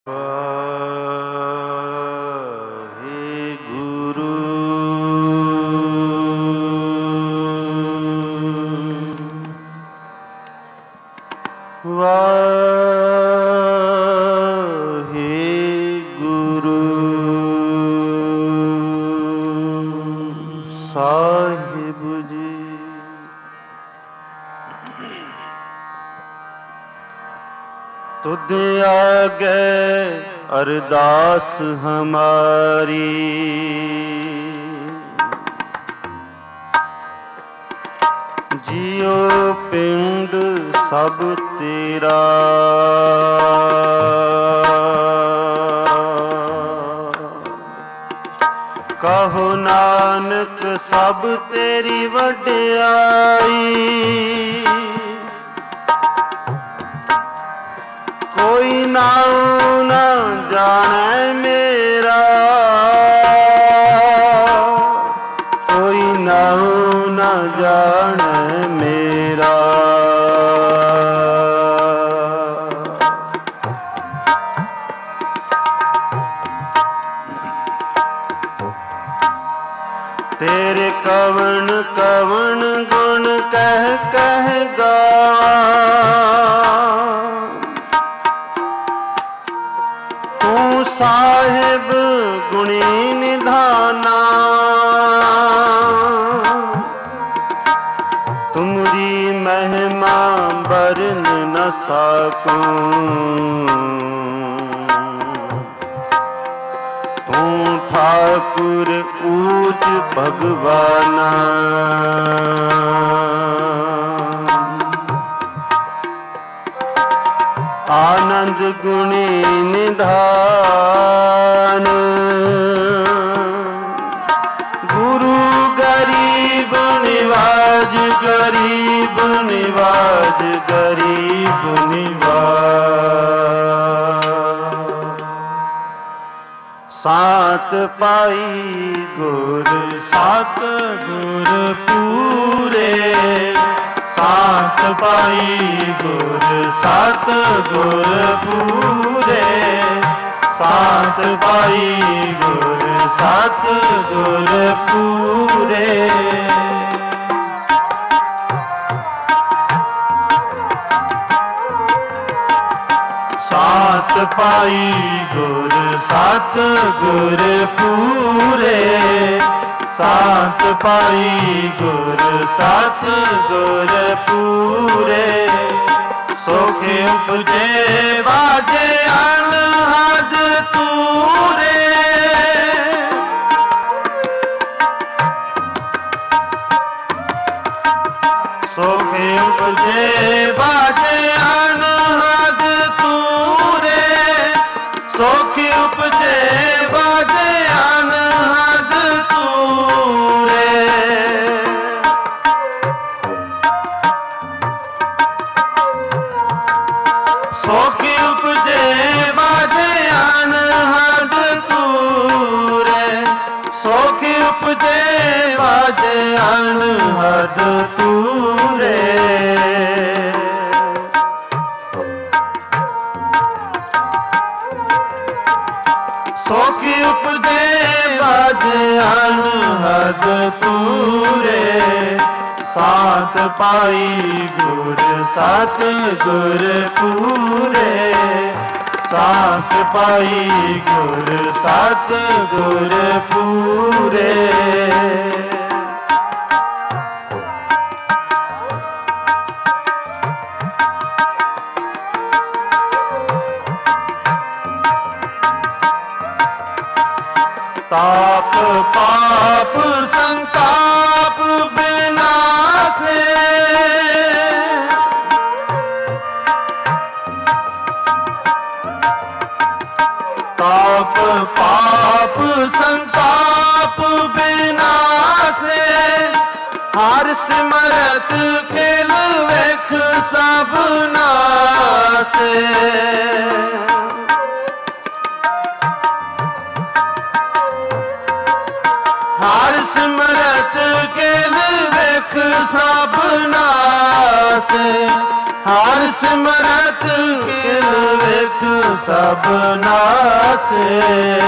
ਵਾਹਿਗੁਰੂ ਵਾਹਿਗੁਰੂ ਸਾਹਿਬ ਜੀ। ਤੁਧ ਆਗੇ ਅਰਦਾਸ ਹਮਾਰੀ, ਜਿਉ ਪਿੰਡ ਸਭ ਤੇਰਾ। ਕਹੋ ਨਾਨਕ ਸਭ ਤੇਰੀ ਵਡਿਆਈ, ਕੋਈ ਨਾਉ ਨਾ ਜਾਣੈ ਮੇਰਾ, ਕੋਈ ਨਾਉ ਨਾ ਜਾਣੈ ਮੇਰਾ। ਤੇਰੇ ਕਵਣ ਕਵਣ ਗੁਣ ਕਹਿ ਕਹਿ ਗਾਵਾਂ, ਤੂੰ ਸਾਹਿਬ ਗੁਣੀ ਨਿਧਾਨਾ। ਤੁਮਰੀ ਮਹਿਮਾ ਬਰਨ ਨ ਸਾਕੂੰ, ਤੂੰ ਠਾਕੁਰ ਊਚ ਭਗਵਾਨਾ। ਆਨੰਦ ਗੁਣੀ ਨਿਧਾਨ, ਗੁਰੂ ਗਰੀਬ ਨਿਵਾਜ, ਗਰੀਬ ਨਿਵਾਜ, ਗਰੀਬ ਨਿਵਾਜ। ਸਾਤ ਪਾਈ ਗੁਰ ਸਤ ਗੁਰ ਪੂਰੇ, ਸਾਤ ਪਾਈ ਗੁਰ ਸਤ ਗੁਰ ਪੂਰੇ, ਸਾਤ ਪਾਈ ਗੁਰ ਸਤ ਗੁਰ ਪੂਰੇ। ਸਾਤ ਪਾਈ ਗੁਰ ਸਤ ਗੁਰ ਪੂਰੇ, ਸਾਤ ਪਾਈ ਗੁਰ ਸਤ ਗੁਰ ਪੂਰੇ। ਸੁਖ ਉਪਜੇ ਵਾਜੇ ਅਨਹਦ ਤੂਰੇ, ਸੁਖ ਉਪਜੇ ਵਾਜੇ ਅਨਹਦ ਤੂਰੇ, ਸੁਖ ਉਪਜੇ ਵਾਜੇ ਅਨਹਦ ਤੂਰੇ। ਸੁਖ ਉਪਜੇ ਵਾਜੇ ਅਨਹਦ ਤੂਰੇ, ਸੁਖ ਉਪਜੇ ਵਾਜੇ ਅਨਹਦ ਤੂਰੇ। ਸੁਖ ਉਪਜੇ ਵਾਜੇ ਅਨਹਦ ਤੂਰੇ, ਸਾਤ ਪਾਈ ਗੁਰ ਸਤ ਗੁਰ ਪੂਰੇ, ਸਾਤ ਪਾਈ ਗੁਰ ਸਤ ਗੁਰ ਪੂਰੇ। ਤਾਪ ਪਾਪ ਸੰਤਾਪ ਬਿਨਾਸੇ, ਤਾਪ ਪਾਪ ਸੰਤਾਪ ਬਿਨਾਸੇ। ਹਰ ਸਿਮਰਤ ਖੇਲ ਵੇਖ ਸਭ ਨਾਸੇ, ਹਰ ਸਿਮਰਤ ਕੇਲ ਵੇਖ ਸਭ ਨਾਸ। ਹਰ ਸਿਮਰਤ ਕਿਲ ਵੇਖ ਸਭ ਨਾਸੇ।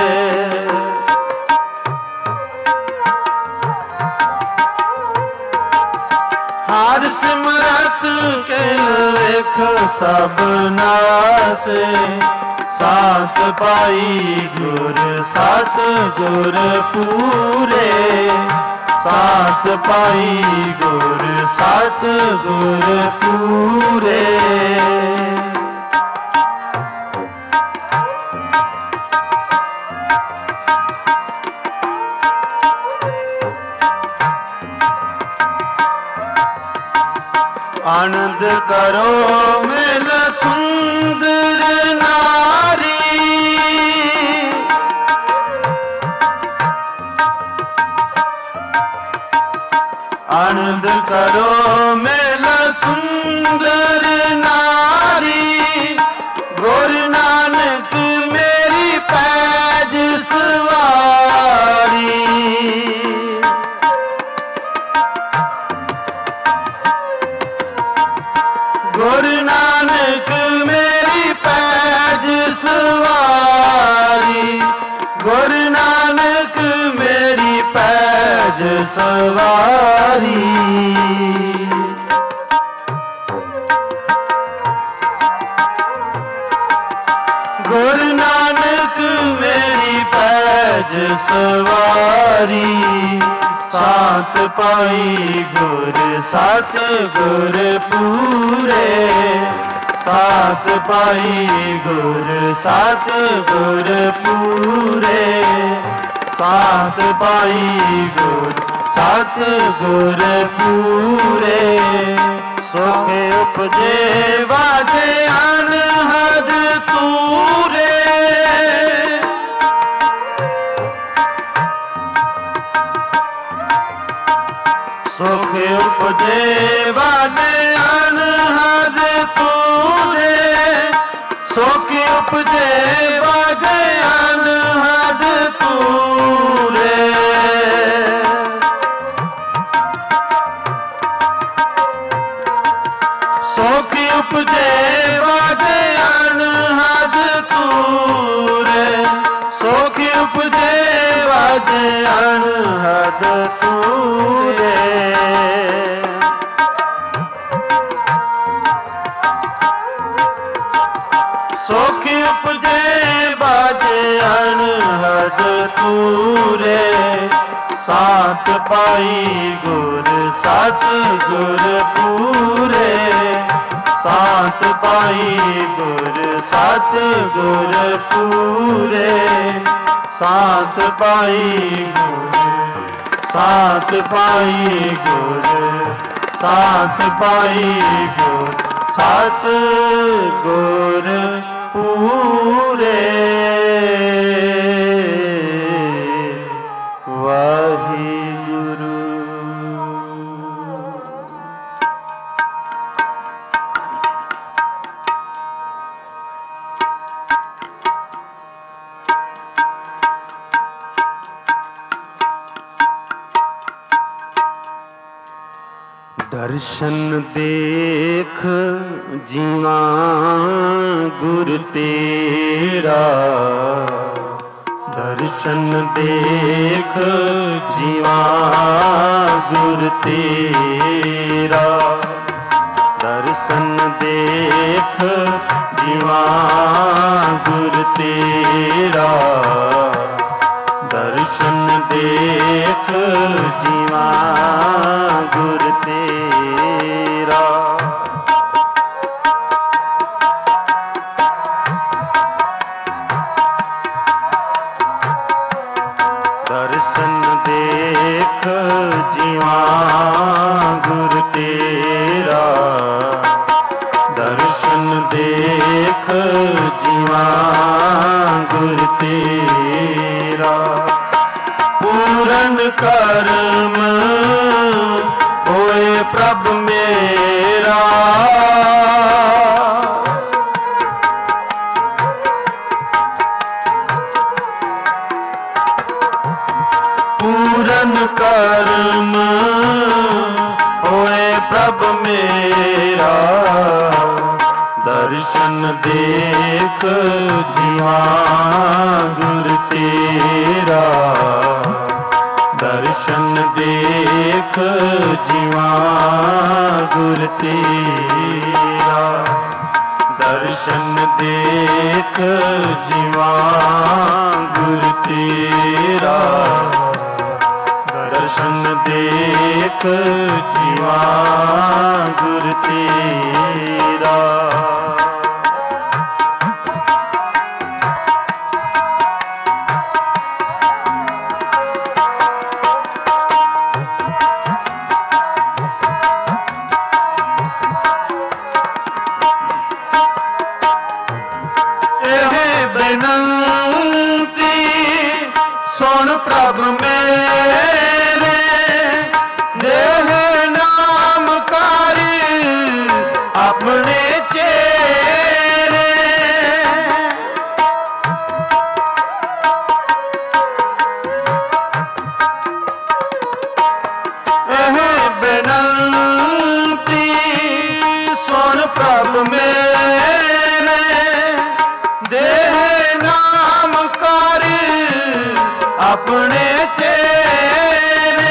ਹਰ ਸਿਮਰਤ ਕਿਲ ਵੇਖ ਸਭ ਨਾਸੇ। ਸਾਤ ਪਾਈ ਗੁਰ ਸਤ ਗੁਰ ਪੂਰੇ। ਸਾਤ ਪਾਈ ਗੁਰ ਸਤ ਗੁਰ ਪੂਰੇ। ਆਨੰਦ ਕਰੋ ਮਿਲ ਸੁੰਦਰ ਨਾਰੀ। ਆਨੰਦ ਕਰੋ ਮਿਲ ਸੁੰਦਰ ਨਾਰੀ। ਗੁਰੂ ਨਾਨਕ ਮੇਰੀ ਪੈਜ ਸਵਾਰੀ। ਗੁਰੂ ਨਾਨਕ ਮੇਰੀ ਪੈਜ ਸਵਾਰੀ। ਗੁਰੂ ਨਾਨਕ ਮੇਰੀ ਪੈਜ ਸਵਾਰੀ। ਗੁਰੂ ਨਾਨਕ ਮੇਰੀ ਪੈਜ ਸਵਾਰੀ। ਸਾਤ ਪਾਈ ਗੁਰ ਸਤ ਗੁਰ ਪੂਰੇ। ਸਾਤ ਪਾਈ ਗੁਰ ਸਤ ਗੁਰ ਪੂਰੇ। ਸਾਤ ਪਾਈ ਗੁਰ ਸਤ ਗੁਰ ਪੂਰੇ। ਸੁਖ ਉਪਜੇ ਵਾਜੇ ਅਨਹਦ ਤੂਰੇ। ਸੁਖ ਉਪਜੇ ਵਾਜੇ ਅਨਹਦ ਤੂਰੇ। ਸੁਖ ਉਪਜੇ ਵਾਜੇ ਅਨਹਦ ਤੂਰੇ। ਸੁਖ ਉਪਜੇ ਵਾਜੇ ਅਨਹਦ ਤੂਰੇ। ਸੁਖ ਉਪਜੇ ਵਾਜੇ ਅਨਹਦ ਤੂਰੇ। ਸੁਖ ਉਪਜੇ ਬਾਜੇ ਅਨਹਦ ਤੂਰੇ। ਸਾਤ ਪਾਈ ਗੁਰ ਸਤ ਗੁਰ ਪੂਰੇ। ਸਾਤ ਪਾਈ ਗੁਰ ਸਤ ਗੁਰ ਪੂਰੇ। ਸਾਤ ਪਾਈ ਗੁਰ ਸਾਤ ਪਾਈ ਗੁਰ ਸਾਤ ਪਾਈ ਗੁਰ ਸਤ ਗੁਰ ਪੂਰੇ। ਵਾਹਿਗੁਰੂ। ਦਰਸ਼ਨ ਦੇਖ ਜੀਵਾ ਗੁਰ ਤੇਰਾ। ਦਰਸ਼ਨ ਦੇਖ ਜੀਵਾ ਗੁਰ ਤੇਰਾ। ਦਰਸ਼ਨ ਦੇਖ ਜੀਵਾ ਗੁਰ ਤੇਰਾ। ਦਰਸ਼ਨ ਦੇਖ ਜੀਵਾ ਗੁਰ ਤੇਰਾ। ਦਰਸ਼ਨ ਦੇਖ ਜੀਵਾ ਗੁਰ ਤੇਰਾ। ਦਰਸ਼ਨ ਦੇਖ ਜੀਵਾ ਗੁਰ ਤੇਰਾ। ਪੂਰਨ ਕਰਮ ਹੋਏ ਪ੍ਰਭ ਮੇਰਾ। ਪੂਰਨ ਕਰਮ ਹੋਏ ਪ੍ਰਭ ਮੇਰਾ। दर्शन देख जीवा गुर तेरा, दर्शन देख जीवा गुर तेरा, दर्शन देख जीवा गुर तेरा, दर्शन देख जीवा गुर तेरा। बेनंती सुन प्रभ मेरे, देह नाम कारी अपने चेरे, बेनंती सुन प्रभ मेरे, देह नाम कारी अपने चेरे,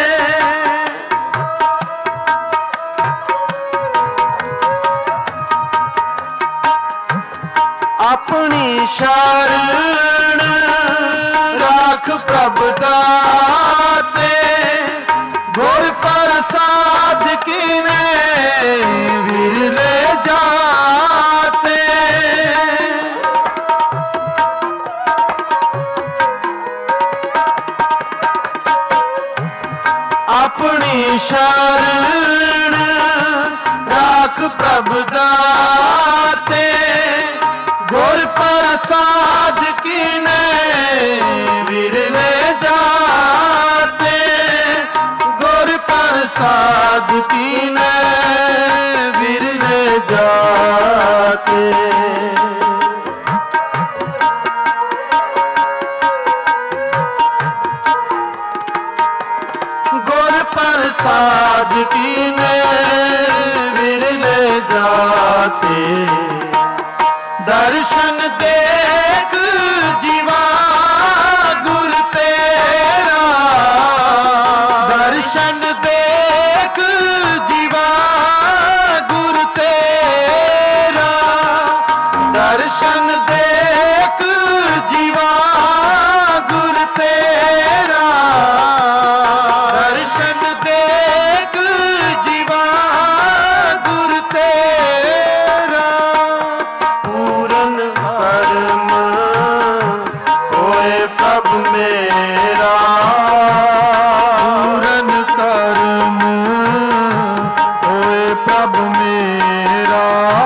अपनी शरण राख प्रभ दाते, गुर प्रसाद कीने विरले जाते, अपनी शरण राख प्रभ दाते, गुर प्रसाद कीने विरले जाते, गुर प्रसाद कीने विरले जाते। प्रसाद कीने विरले जाते, दर्शन देख जीवा गुर तेरा, दर्शन देख जीवा गुर तेरा, दर्शन देख जीवा गुर तेरा, दर्शन देख जीवा गुर तेरा, पूरन कर्म होए प्रभ मेरा, पूरन कर्म होए प्रभ मेरा,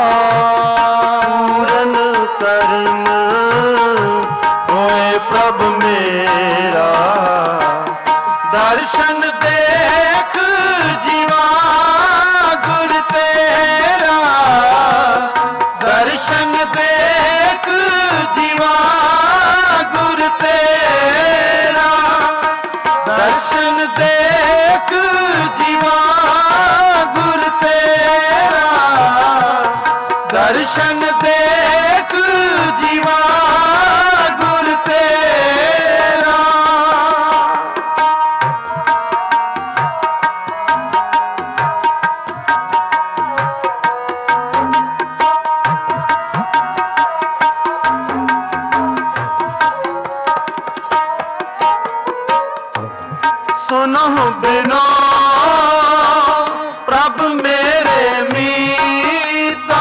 पूरन कर्म होए प्रभ मेरा, दर्शन देख जीवा गुर तेरा, दर्शन देख जीवा गुर तेरा, दर्शन देख जीवा गुर तेरा, दर्शन देख जीवा गुर तेरा। सुनो बिनो प्रभ मेरे मीता,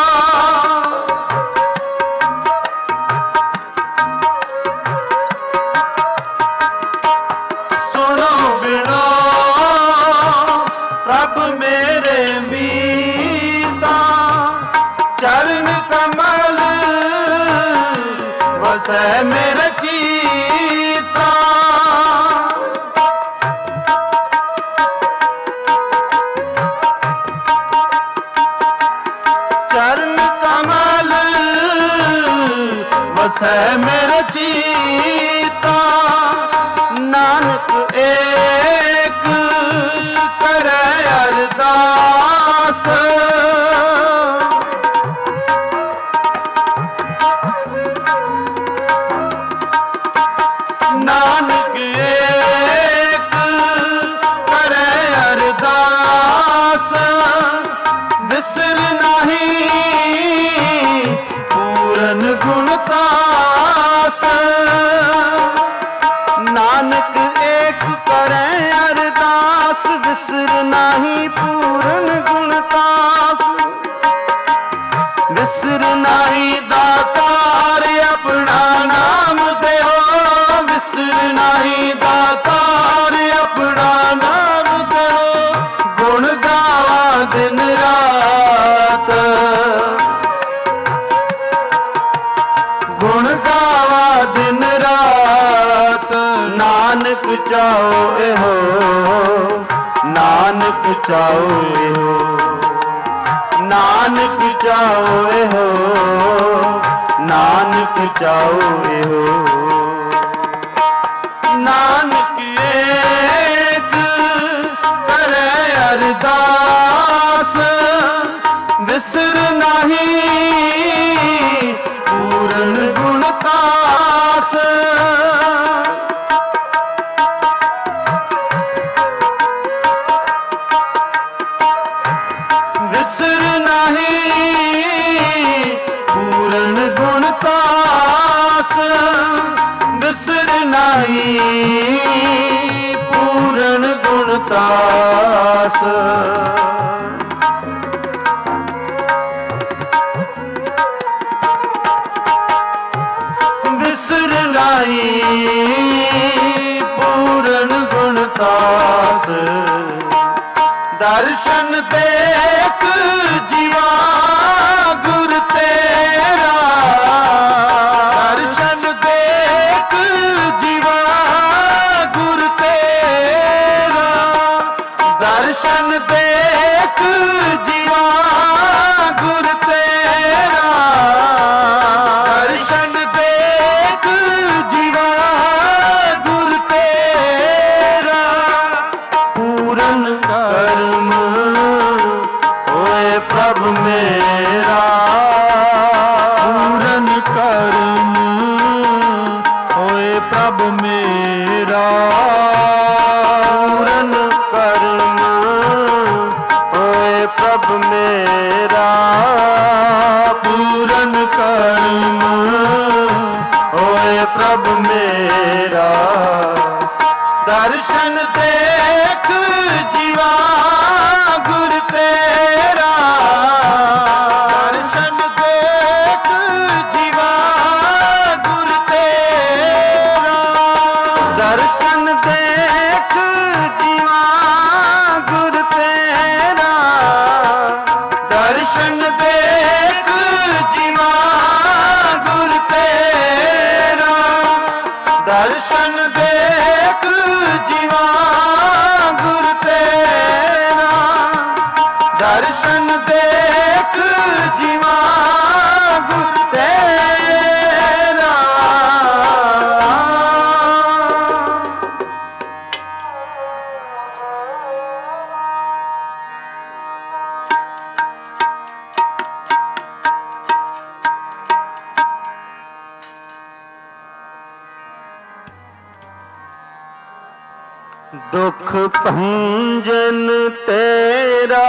सुनो बिनो प्रभ मेरे मीता, चरण कमल वसै मेरे चीता, चरण कमल वसै मेरा चीता, नानक एक करे अरदास, ਨਾਨਕ ਏਕ ਕਰੇ ਅਰਦਾਸ, ਬਿਸਰ ਨਾਹੀ ਪੂਰਨ ਗੁਣ ਤਾਸ। ਨਾਨਕ ਏਕ ਕਰੇ ਅਰਦਾਸ, ਬਿਸਰ ਨਾਹੀ ਪੂਰਨ ਗੁਣ ਤਾਸ। ਬਿਸਰ ਨਾਹੀ ਦਾਤਾਰ ਆਪਣਾ ਨਾਮ ਦਿਓ, ਬਿਸਰ ਨਾਹੀ ਦਾਤਾਰ ਆਪਣਾ ਨਾਮ ਦਿਓ। ਗੁਣ ਗਾਵਾਂ ਦਿਨ ਰਾਤ, ਗੁਣ ਗਾਵਾਂ ਦਿਨ ਰਾਤ। ਨਾਨਕ ਚਾਓ ਇਹੋ, ਨਾਨਕ ਚਾਓ ਇਹੋ, ਨਾਨਕ ਚਾਓ ਇਹੋ, ਨਾਨਕ ਚਾਓ ਇਹੋ। ਨਾਨਕ ਏਕ ਕਰੇ ਅਰਦਾਸ, ਬਿਸਰ ਨਾਹੀ ਪੂਰਨ ਗੁਣ ਤਾਸ। ਬਿਸਰ ਨਾਹੀ ਪੂਰਨ ਗੁਣ ਤਾਸ, ਬਿਸਰ ਨਾਹੀ ਪੂਰਨ ਗੁਣ ਤਾਸ। ਬਿਸਰ ਨਾਹੀ ਪੂਰਨ ਗੁਣ ਤਾਸ। ਦਰਸ਼ਨ ਦੇਖ ਜੀਵਾ ਗੁਰ ਤੇਰਾ, ਦਰਸ਼ਨ ਦੇਖ ਜੀਵਾ ਗੁਰ ਤੇਰਾ। ਦਰਸ਼ਨ ਦੇਖ ਜੀਵਾ ਗੁਰ ਤੇਰਾ, ਦਰਸ਼ਨ ਦੇਖ ਜੀਵਾ ਗੁਰ ਤੇਰਾ। ਪੂਰਨ ਕਰਮ ਹੋਏ ਪ੍ਰਭ ਮੇਰਾ, ਪੂਰਨ ਕਰਮ ਹੋਏ ਪ੍ਰਭ ਮੇਰਾ। ਪੂਰਨ ਕਰਮ ਹੋਏ ਪ੍ਰਭ ਮੇਰਾ, ਪੂਰਨ ਕਰਮ ਹੋਏ ਪ੍ਰਭ ਮੇਰਾ। ਦਰਸ਼ਨ ਦੇਖ ਜੀਵਾ ਗੁਰ ਤੇਰਾ, ਦਰਸ਼ਨ ਦੇਖ ਜੀਵਾ ਗੁਰ ਤੇਰਾ। ਦਰਸ਼ਨ ਦੇਖ ਜੀਵਾ ਗੁਰ ਤੇਰਾ, ਦਰਸ਼ਨ ਦੇਖ ਜੀਵਾ ਗੁਰ ਤੇਰਾ। ਦਰਸ਼ਨ ਦੇਖ ਜੀਵਾ ਗੁਰ ਤੇਰਾ, ਦਰਸ਼ਨ ਦੇਖ ਜੀਵਾ ਗੁਰ ਤੇਰਾ। ਦੁਖ ਭੰਜਨ ਤੇਰਾ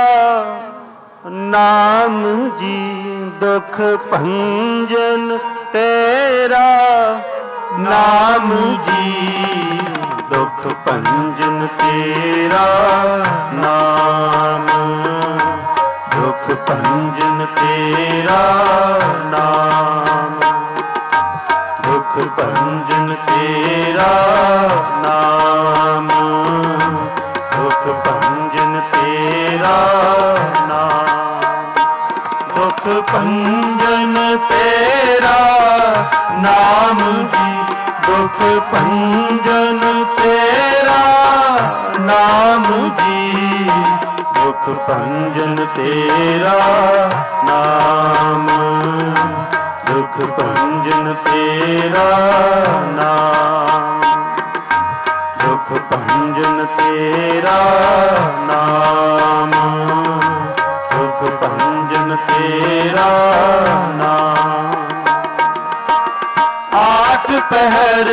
ਨਾਮ ਜੀ, ਦੁਖ ਭੰਜਨ ਤੇਰਾ ਨਾਮ ਜੀ। ਦੁਖ ਭੰਜਨ ਤੇਰਾ ਨਾਮ, ਦੁਖ ਭੰਜਨ ਤੇਰਾ ਨਾਮ। ਦੁਖ ਭੰਜਨ ਤੇਰਾ ਨਾਮ, ਦੁਖ ਭੰਜਨ ਤੇਰਾ ਨਾਮ। ਦੁਖ ਭੰਜਨ ਤੇਰਾ ਨਾਮ ਜੀ, ਦੁਖ ਭੰਜਨ ਤੇਰਾ ਨਾਮ ਜੀ। ਦੁਖ ਭੰਜਨ ਤੇਰਾ ਨਾਮ, ਦੁਖ ਭੰਜਨ ਤੇਰਾ ਨਾਮ। ਦੁਖ ਭੰਜਨ ਤੇਰਾ ਨਾਮ, ਦੁਖ ਭੰਜਨ ਤੇਰਾ ਨਾਮ। ਆਠ पहर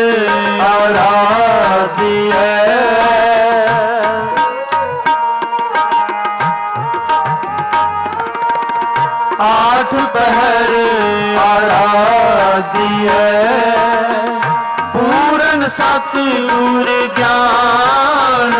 आराधिए, आठ पहर आराधिए, पूरन सतगुर ज्ञान,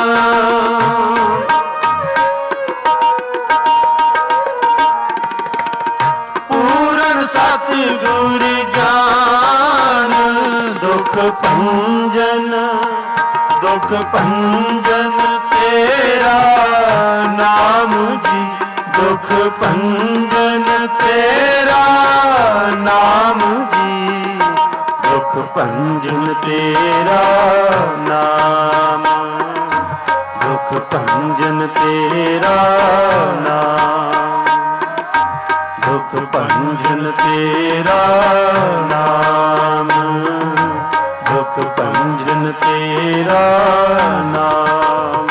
पूरन सतगुर ज्ञान, दुख भंजन, दुख भंजन तेरा नाम जी, दुख भंजन तेरा नाम जी, दुख भंजन तेरा नाम, दुख भंजन तेरा नाम, दुख भंजन तेरा नाम, दुख भंजन तेरा नाम।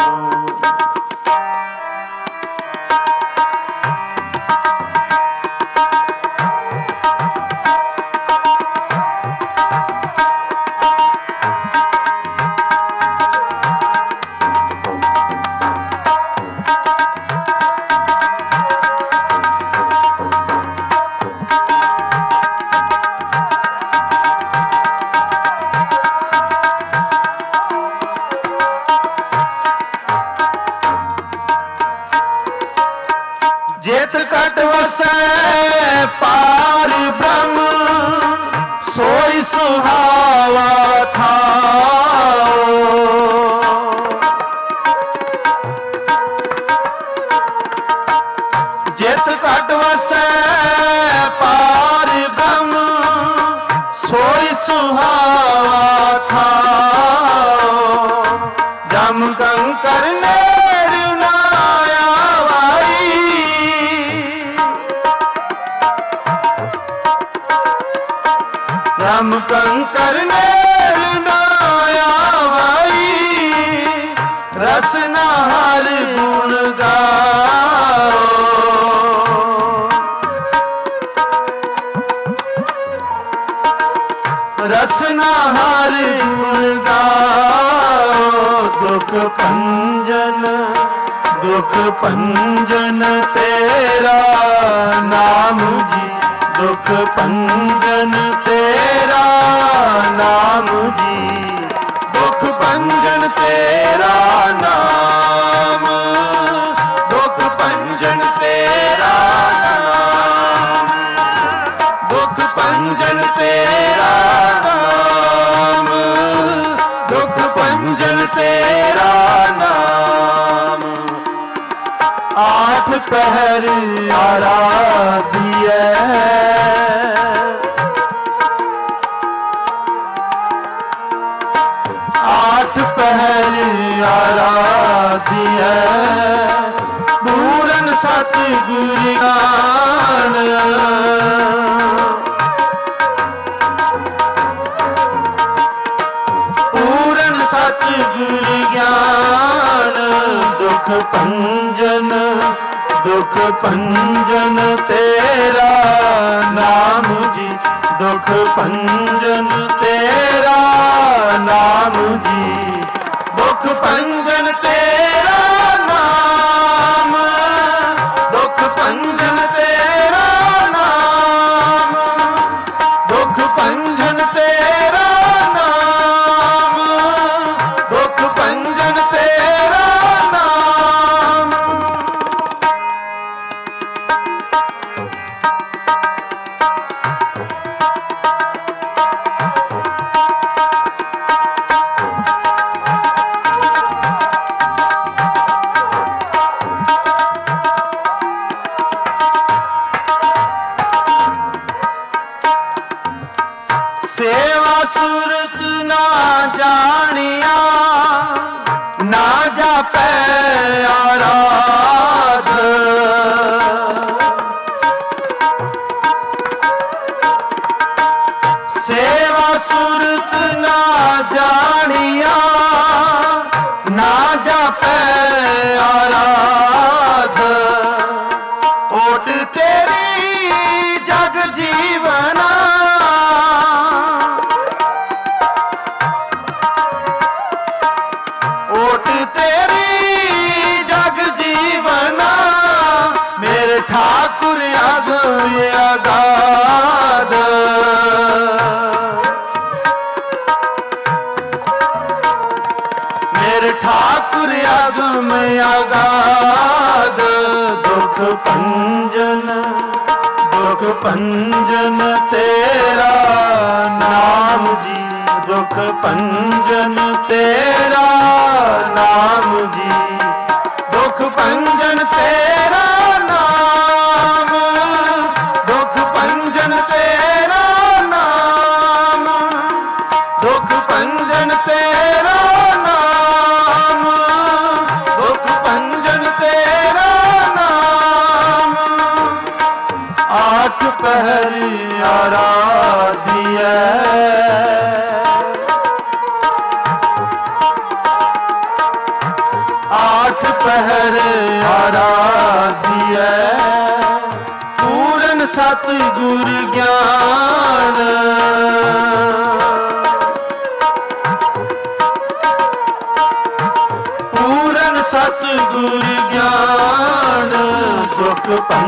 जेत कट वसै पार ब्रह्म, सोई सुहावा थाओ, जेत कट वसै पार ब्रह्म, सोई सुहावा थाओ, जम कंकर नेर ना आवाई, जम कंकर नेर ना आवाई, रसना हर गुण गाओ, रसना हर गुण गाओ, दुख भंजन, दुख भंजन तेरा नाम जी, दुख भंजन तेरा नाम जी, दुख भंजन तेरा नाम, दुख भंजन तेरा नाम, दुख भंजन तेरा नाम, दुख भंजन तेरा नाम। आठ पहर आराधिए, आठ पहर आराधिए, पूरन सतगुर ज्ञान, पूरन सतगुर ज्ञान, दुख भंजन, दुख भंजन तेरा नाम जी, दुख भंजन तेरा नाम जी, दुख भंजन तेरा नाम, दुख भंजन तेरा नाम, दुख भंजन तेरा नाम, दुख भंजन तेरा नाम। सेवा सूरत ना जानिया, ना जापै आराध, सेवा सूरत ना जानिया, ना जापै आराध, ओट तेरी जग जीवना, ਅਗਮ ਅਗਾਧ ਦੁਖ ਭੰਜਨ ਤੇਰਾ ਨਾਮ ਜੀ ਦੁਖ ਭੰਜਨ ਤੇਰਾ ਨਾਮ ਜੀ ਦੁਖ ਭੰਜਨ ਤੇਰਾ ਨਾਮ ਦੁਖ ਭੰਜਨ ਤੇਰਾ ਨਾਮ ਦੁਖ ਭੰਜਨ ਤੇਰਾ ਨਾਮ ਦੁਖ ਭੰਜਨ ਤੇਰਾ ਨਾਮ ਆਠ ਪਹਿਰ ਆਰਾਧਿਐ ਆਠ ਪਹਿਰ ਆਰਾਧਿਐ ਪੂਰਨ ਸਤਿਗੁਰ ਗਿਆਨ ਪੂਰਨ ਸਤਿਗੁਰ ਗਿਆਨ ਦੁਖ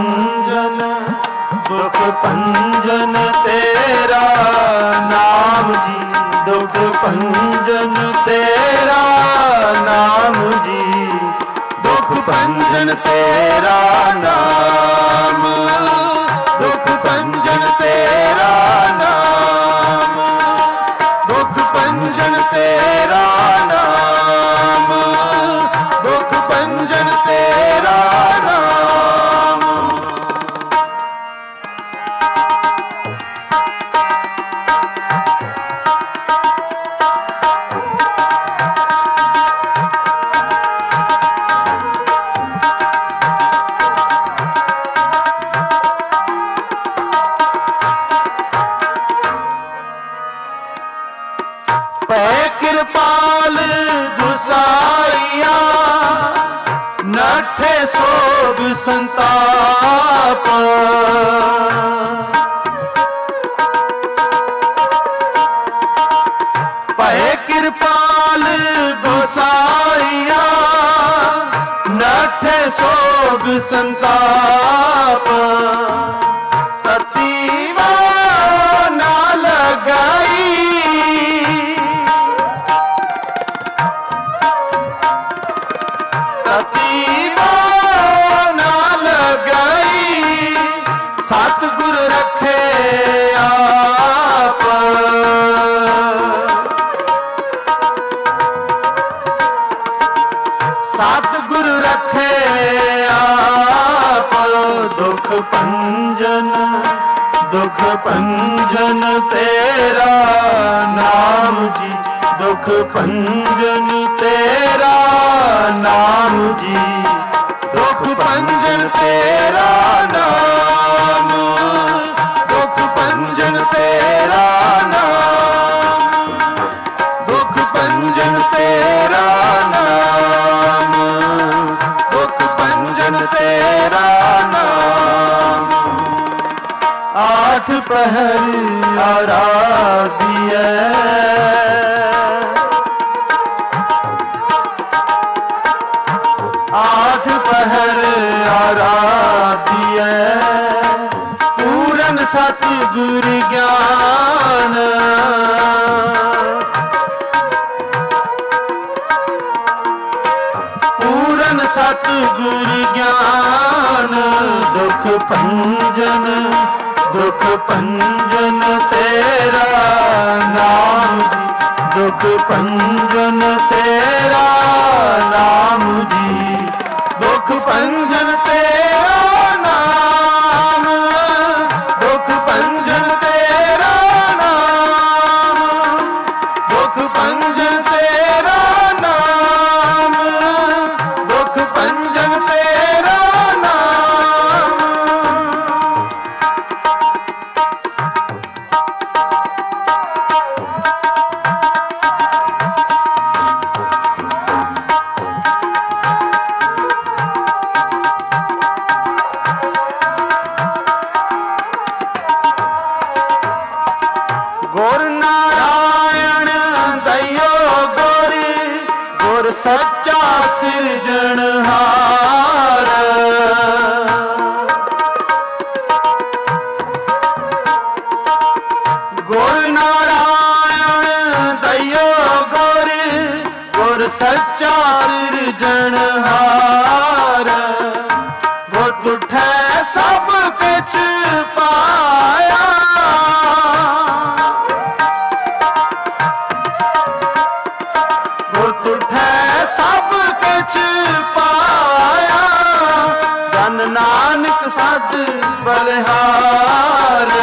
ਭੰਜਨ ਤੇਰਾ ਨਾਮ ਜੀ ਦੁਖ ਭੰਜਨ ਤੇਰਾ ਨਾਮ ਜੀ ਦੁਖ ਭੰਜਨ ਤੇਰਾ ਨਾਮ ਦੁਖ ਭੰਜਨ ਤੇਰਾ ਨਾਮ ਦੁਖ ਭੰਜਨ ਤੇਰਾ ਨਾਮ ਦੁਖ ਭੰਜਨ ਤੇਰਾ ਨਾਮ ਪੈ ਕਿਰਪਾਲ ਗੁਸਾਈਆ ਨਠੇ ਸੋਗ ਸੰਤਾਪ ਪੈ ਕਿਰਪਾਲ ਗੁਸਾਈਆ ਨਠੇ ਸੋਗ ਸੰਤਾਪ ਤਤੀਵਾ ਨਾ ਲਗਾਈ ਤਤੀਵਾ ਨਾ ਲਗਾਈ ਸਤਿਗੁਰ ਰੱਖੇ ਆਪ ਸਤਿਗੁਰ ਰੱਖੇ ਆਪ ਦੁਖ ਭੰਜਨ ਤੇਰਾ ਨਾਮ ਜੀ ਦੁਖ ਭੰਜਨ ਤੇਰਾ ਨਾਮ ਜੀ ਦੁਖ ਭੰਜਨ ਤੇਰਾ ਨਾਮ ਦੁਖ ਭੰਜਨ ਤੇਰਾ ਨਾਮ ਦੁਖ ਭੰਜਨ ਤੇਰਾ ਨਾਮ ਦੁਖ ਭੰਜਨ ਤੇਰਾ ਨਾਮ ਆਠ ਪਹਿਰ ਆਰਾਧਿਐ ਆਠ ਪਹਿਰ ਆਰਾਧਿਐ ਪੂਰਨ ਸਤਿਗੁਰ ਗਿਆਨ ਪੂਰਨ ਸਤਿਗੁਰ ਗਿਆਨ ਦੁਖ ਭੰਜਨ ਤੇਰਾ ਨਾਮ ਜੀ ਦੁਖ ਭੰਜਨ ਤੇਰਾ ਨਾਮ ਜੀ ਦੁਖ ਭੰਜਨ ਤੇਰਾ ਨਾਮ ਦੁਖ ਭੰਜਨ ਤੇਰਾ ਨਾਮ ਦੁਖ ਭੰਜਨ ਤੇਰਾ ਨਾਮ ਦੁਖ ਭੰਜਨ ਤੇਰਾ ਨਾਮ ਗੁਰ ਨਾਰਾਇਣ ਦਇਓ ਗੁਰ ਸੱਚਾ ਸਿਰਜਣਹਾਰ ਗੁਰ ਨਾਰਾਇਣ ਦਇਓ ਗੁਰ सच्चा सिरजनहार, बुद्ध उठै सब किछ पाया। बुद्ध उठै सब किछ पाया, जन नानक सद बलिहार।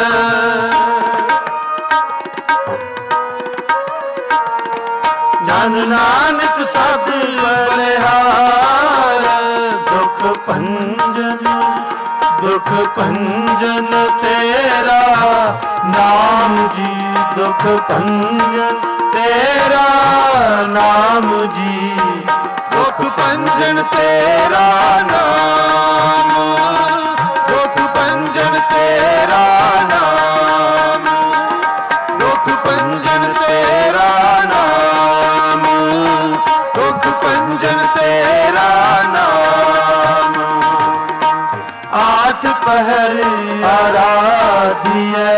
जन नानक सद बलिहार, दुख भंजन दुख भंजन तेरा नाम जी, दुख भंजन तेरा नाम जी, दुख भंजन तेरा नाम, दुख भंजन तेरा नाम, दुख भंजन तेरा नाम, दुख भंजन तेरा नाम। आठ पहर आराधिए,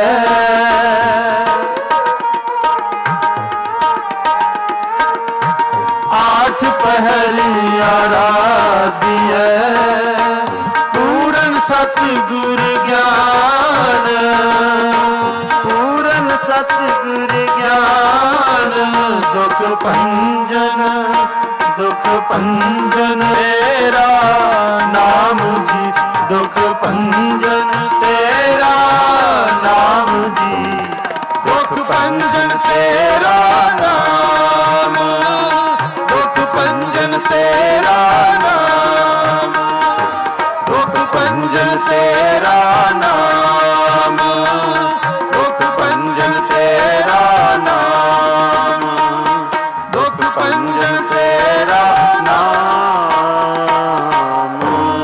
आठ पहर आराधिए, पूरन सतगुर ज्ञान, पूरन सतगुर ज्ञान, दुख भंजन दुख भंजन तेरा नाम जी, दुख भंजन तेरा नाम जी, दुख भंजन तेरा नाम, दुख भंजन तेरा नाम, दुख भंजन तेरा नाम, दुख भंजन तेरा नाम, दुख भंजन तेरा नाम।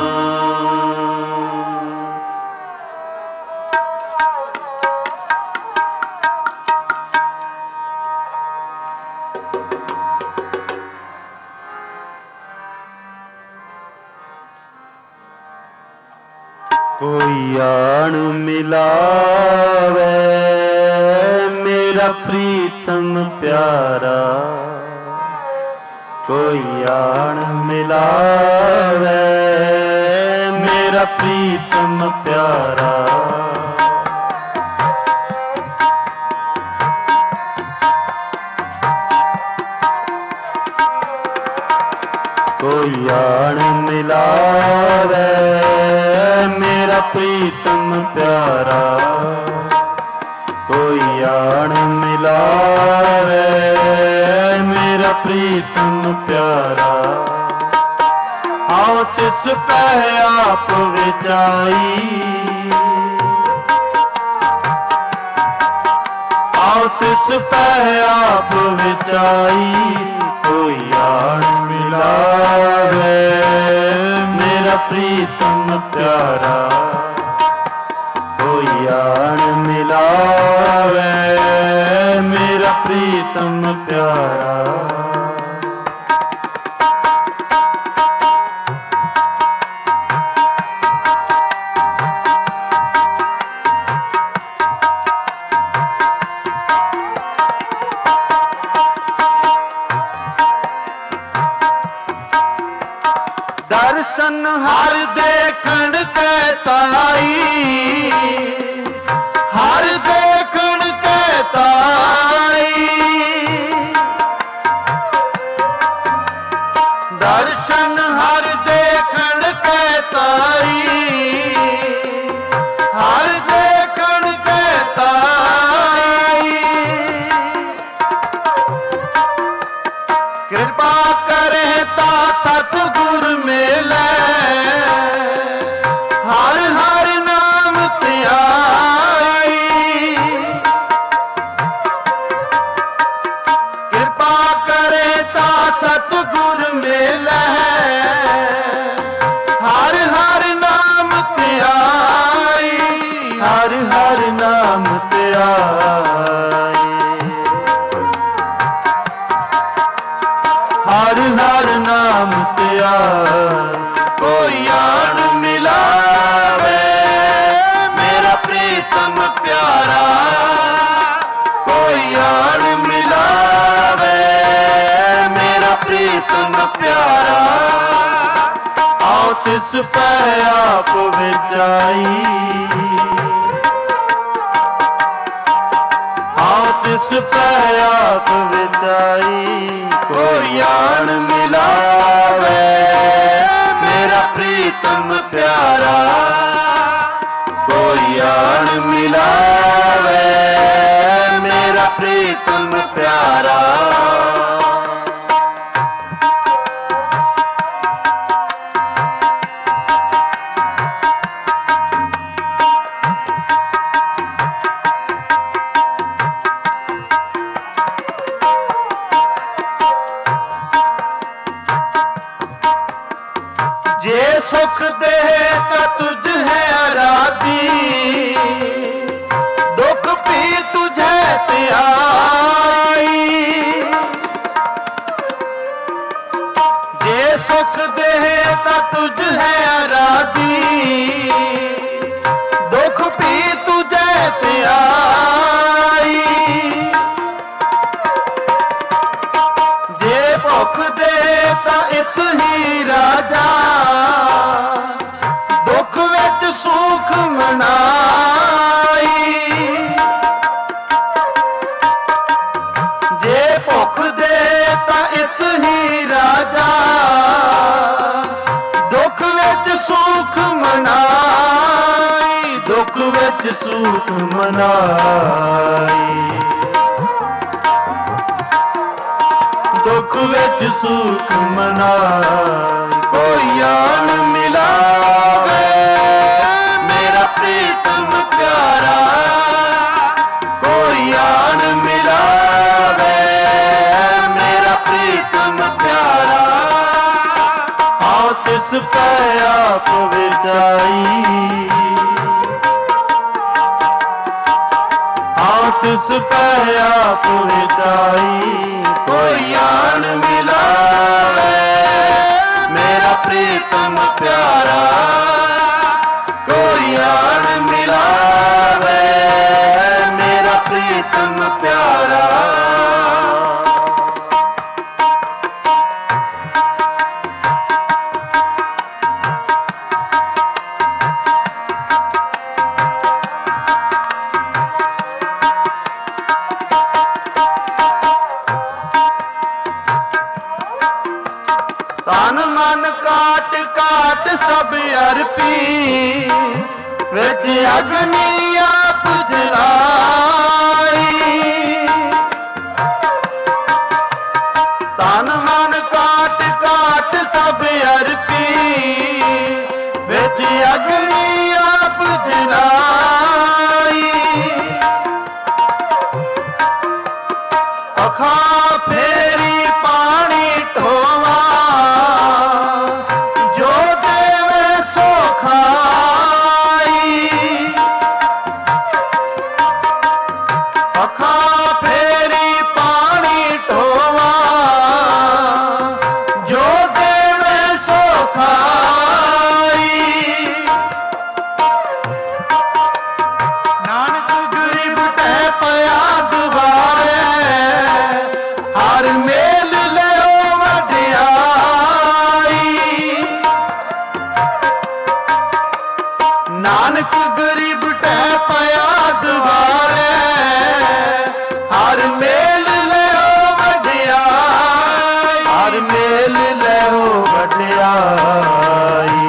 कोई आन मिलावे मेरा प्रीतम प्यारा, कोई आन मिलावे मेरा प्रीतम प्यारा, कोई आन मिलावे मेरा प्रीतम प्यारा, कोई आन मिलावे मेरा प्रीतम प्यारा। आओ तिस पह आप विचाई, आओ तिस पह आप विचाई, कोई आन मिलावे मेरा प्रीतम प्यारा, कोई आन मिलावे मेरा प्रीतम प्यारा। दर्शन हर देखण के ताई, हर देखण के ताई, दर्शन हर देखण के ताई, हर देखण के ताई। कृपा करे ता सतगुर मेले, हर हर नाम ध्याई। कृपा करे ता सतगुर मेले, हर हर नाम ध्याई, हर हर नाम ध्याई, हर हर नाम ध्याई। कोई आन मिलावे मेरा प्रीतम प्यारा, कोई आन मिलावे मेरा प्रीतम प्यारा, आओ तिस पै आप विचाई, आओ तिस पै आप विचाई। कोई आन मिलावे मेरा प्रीतम प्यारा, कोई आन मिलावे मेरा प्रीतम प्यारा। जे सुख दे ता तुझ है आराधी, दुख भी तुझे ते आई। जे सुख दे ता तुझ है आराधी, दुख भी तुझे ते आई। जे भुख दे ता इत ही राजा, दुख विच सुख मनाई। जे भुख दे ता इत ही राजा, दुख विच सुख मनाई, दुख विच सुख मनाई। दुख विच सुख मनाई। कोई आन मिलावे मेरा प्रीतम प्यारा, कोई आन मिलावे मेरा प्रीतम प्यारा। आओ तिस पै आप विचाई, आओ तिस पै आप विचाई। कोई आन मिलावे मेरा प्रीतम प्यारा, कोई आन मिलावे मेरा प्रीतम प्यारा। तन मन काट काट सब अर्पी, विच अग्नि आप जलाई। तन मन काट काट सब अर्पी, विच अग्नि आप जलाई। अखा फेरी पानी ढोवा, जो देवे सो खाई। अखा फेरी पानी ढोवा, जो देवे सो खाई। नानक गरीब ते पया दुबारे, हर मेल लियो वड्याई। नानक गरीब ते पया दुबारे, हर मेल लियो वड्याई। हर मेल लियो वड्याई,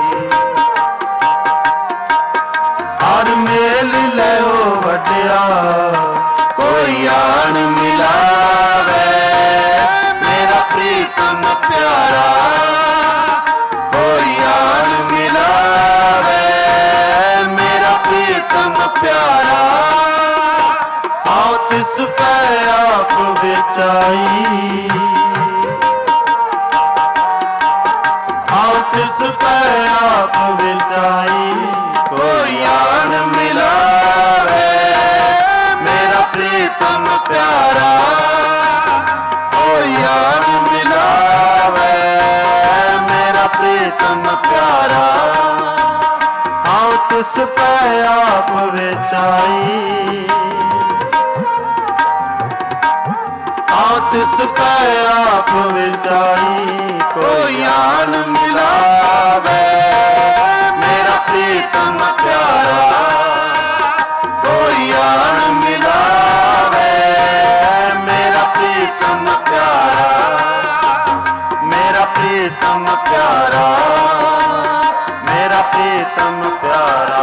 हर मेल लियो वड्याई। कोई आन मिलावे मेरा प्रीतम प्यारा, कोई आन मिलावे मेरा प्रीतम प्यारा। आओ तिस पै आप विचाई, आओ तिस पै आप विचाई। कोई आन मिलावे मेरा प्रीतम प्यारा, कोई आन मिलावे मेरा प्रीतम प्यारा। आओ तिस पै आप विचाई, तिसका आप विचाई, कोई आन मिलावे मेरा प्रीतम प्यारा, कोई आन मिलावे मेरा प्रीतम प्यारा, मेरा प्रीतम प्यारा, मेरा प्रीतम प्यारा।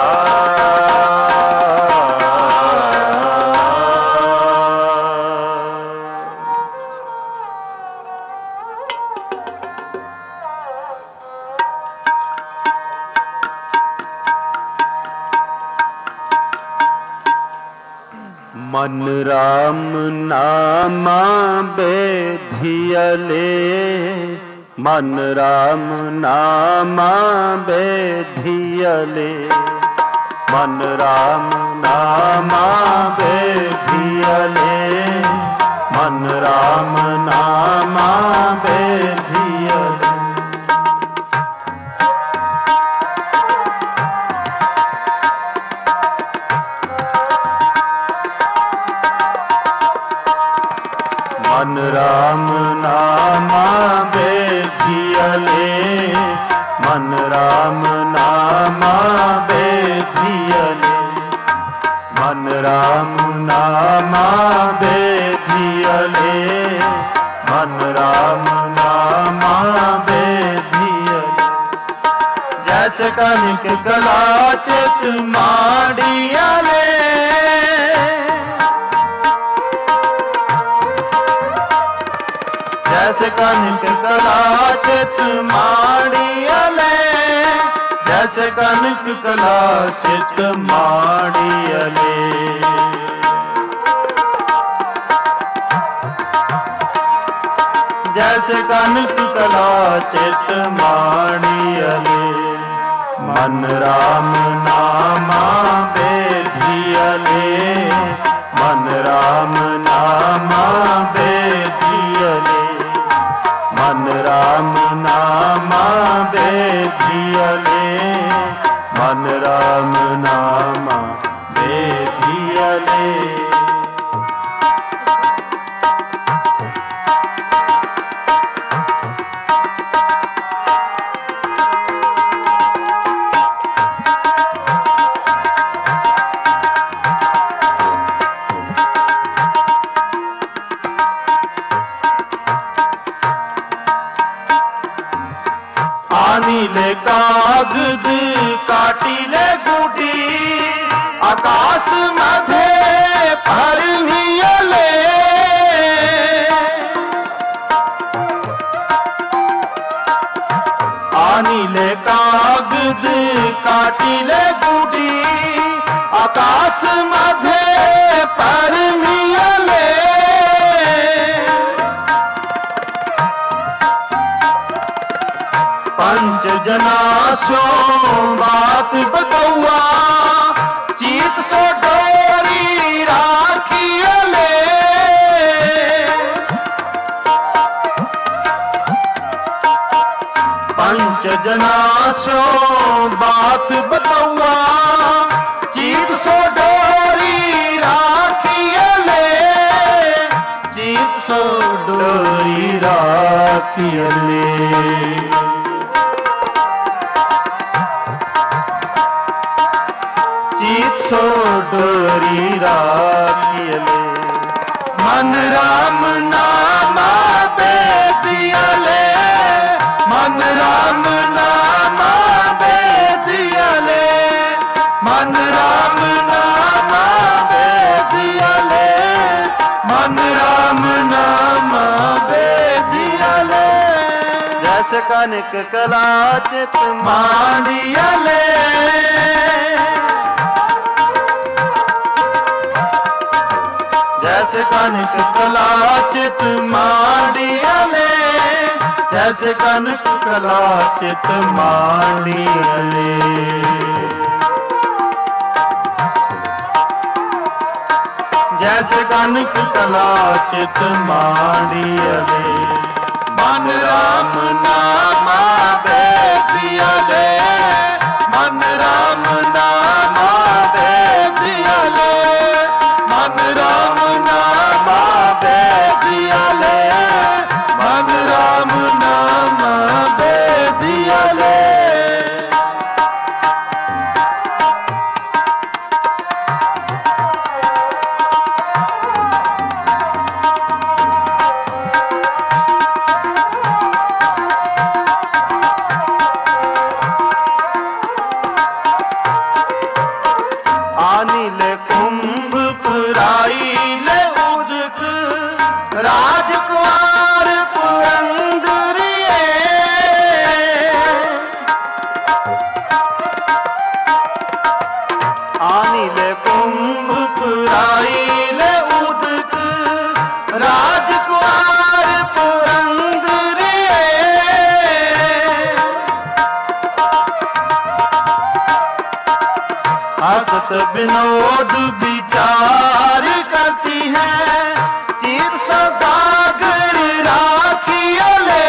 मन राम नामा बेधियले, मन राम नामा बेधियले, मन राम नामा बेधियले, मन राम नामा बेधियले। मन राम नामा बेधियले, मन राम नामा बेधियले, मन राम नामा बेधियले, मन राम नामा बेधियले। जैसे कनिक कला चित माड़ियले, जैसे कनिक कला चित माड़ियले, जैसे कनिक कला चित माड़ियले। जैसे कनिक कला चित माड़ियले, मन राम नामा बेधियले, मन राम नामा बेधियले, मन राम नामा बेधियले, मन राम नामा बेधियले। आनीले कागद काटीले गुटी, आकाश मधे परमियले, आनीले कागद काटीले गुटी, आकाश मधे परमियले। पंच जनासो बात बतौआ, चीत सो डोरी राखियले, पंच जनासो बात बतौआ, चीत सो डोरी राखियले, चीत सो डोरी राखियले। चीत सो डोरी राखियले, मन राम नामा बेधियले, मन राम नामा बेधियले, मन राम नामा बेधियले, मन राम नामा बेधियले। जैसे कनिक कला चित माड़ियले, जैसे कनिक कला चित माड़ियले, जैसे कनिक कला चित माड़ियले। जैसे कनिक कला चित माड़ियले, मन राम नामा बेधियले, मन राम नामा बेधियले, मन राम नामा बेधियले, राजकुमार पुरंदरिये आनिले कुंभ पुराइले उदक राजकुमार पुरंदरिये हसत विनोद विचार करती हैं चित सौदागर राखियले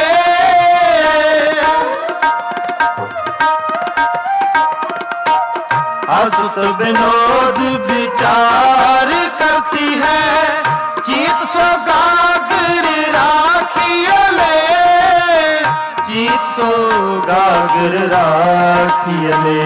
हसत विनोद विचार करती है चित सौदागर राखियले चित सौदागर राखियले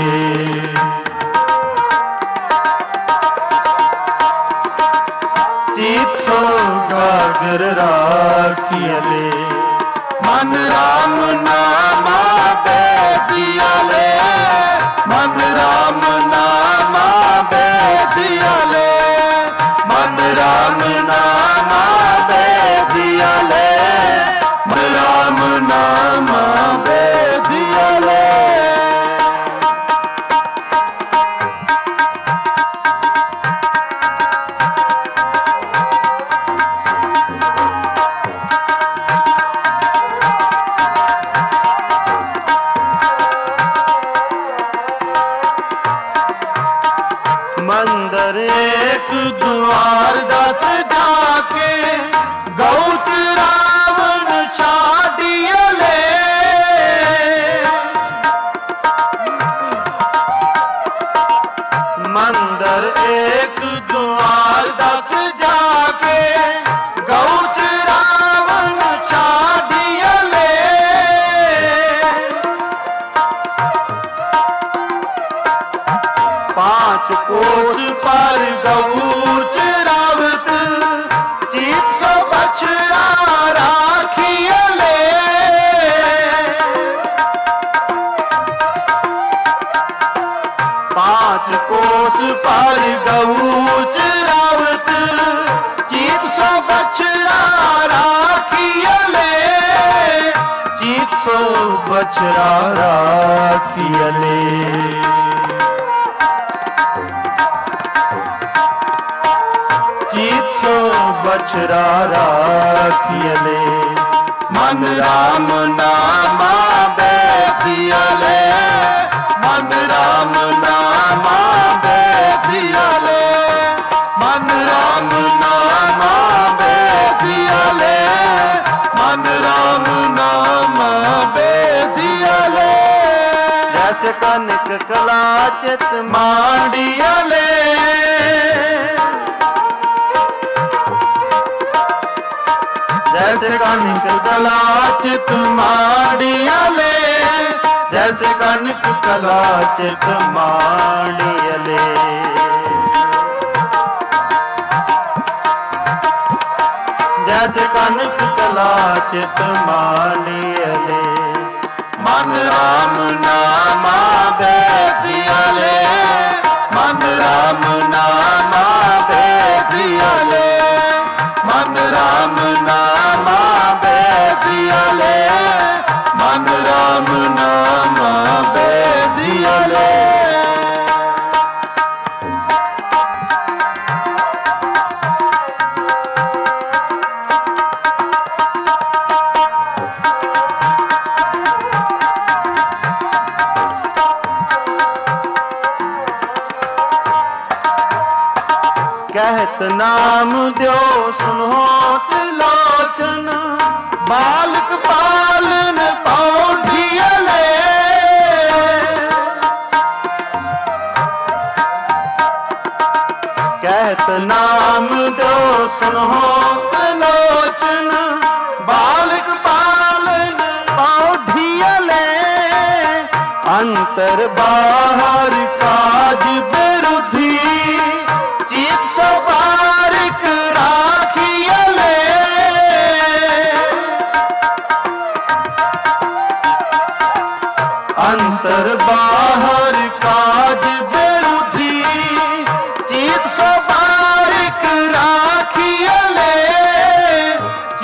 चित सौदागर राखियले मन राम नामा बेदियाले मन राम नामा बेदियाले मन राम नामा बेदियाले मन राम नामा बेदियाले मंदिर एक द्वार दस जाके गौच रावण छाड़ियले मंदिर एक द्वार दस जाके गौच रावण छाड़ियले पांच कोस पर गौच रावत चित सौ बछड़ा राखियले पांच कोस पर गौच रावत चित सौ बछड़ा राखियले चित सौ बछड़ा राखियले चित सौ बछड़ा राखियले मन राम नामा बेदियाले मन राम नामा बेदियाले मन राम नामा बेदियाले मन राम नामा बेदियाले जैसे कनक कला चित मांडियले जैसे कनक कला चित मांडियले जैसे कनक कला चित मांडियले जैसे कनक कला चित मांडियले मन राम नामा बेदियाले मन राम नामा बेदियाले मन राम नामा बेदियाले मन राम नामा बेदियाले कहत नाम द्यो सुनो त्रिलोचन बालक पालन पौधियले कहत नाम द्यो सुनो त्रिलोचन बालक पालन पौधियले अंतर बाहर काज विरुद्धि चित सवारिक राखियले अंतर बाहर काज विरुद्धि चित सवारिक राखियले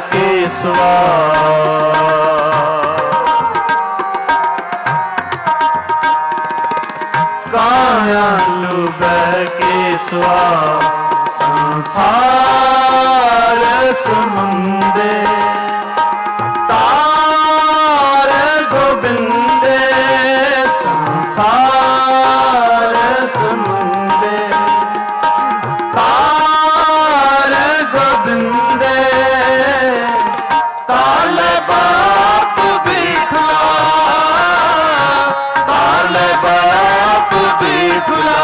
केसवा काया लुबै केसवा संसार समुंदे तार गोबिंदे संसार समुंदे तार गोबिंदे ताले बाप बिठला ताले बाप बिठला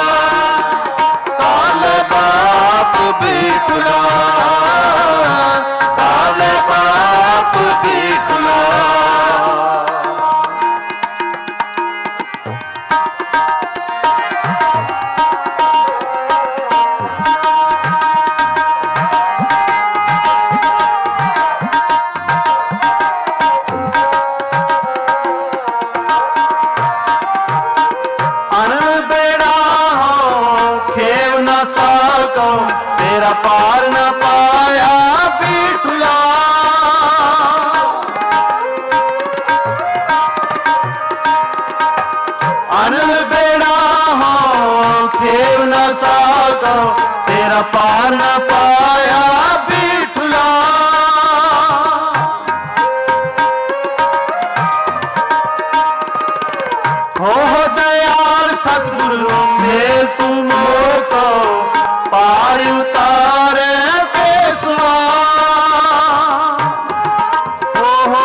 ताले बाप बिठला ताले बाप बिठला तेरा पार न पाया बिठला अनल बेड़ा हो खेव न साको तेरा पार न पाया बिठला हो दयाल सतगुरु मेल तुम को पार उतारे केसवा हो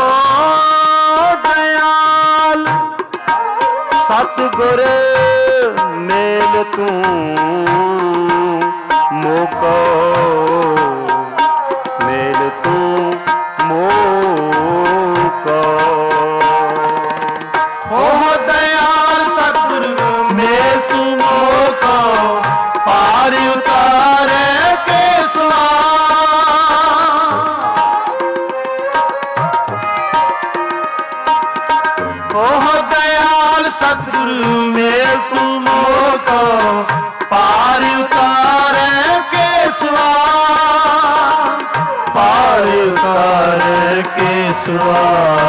दयाल सतगुर मेल तू मोको मेल तू मोको हो दयाल सतगुर मेल तू मोको पार उतारे केसवा ओह दयाल सतगुरु मेल तुमको पार उतारे केसवा पार उतारे केसवा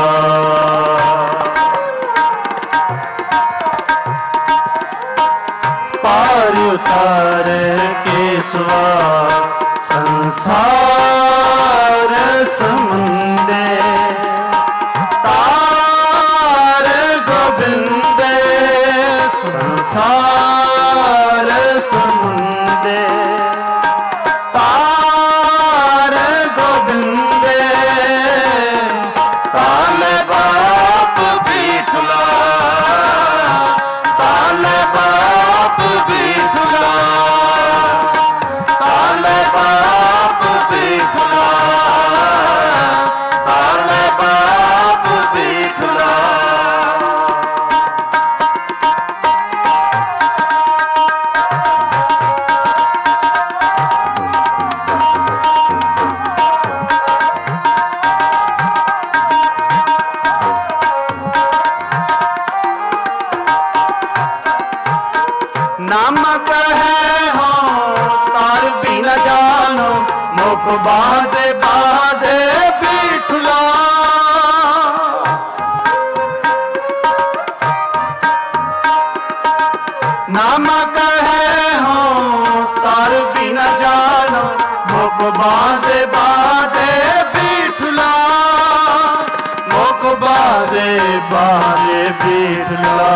पार उतारे केसवा संसार समुंदे तार गोबिंदे संसार समुंदे तार गोबिंदे ताले बाप बिठला ताले बाप बिठला ताले बाप बिठला ताले बाप बिठला नामक है हो तार भी न जानो मुख बाधे बाधे बिठला नामक है हो तार भी न जानो मुख बाधे बाधे बिठला मुख बाधे बाधे बिठला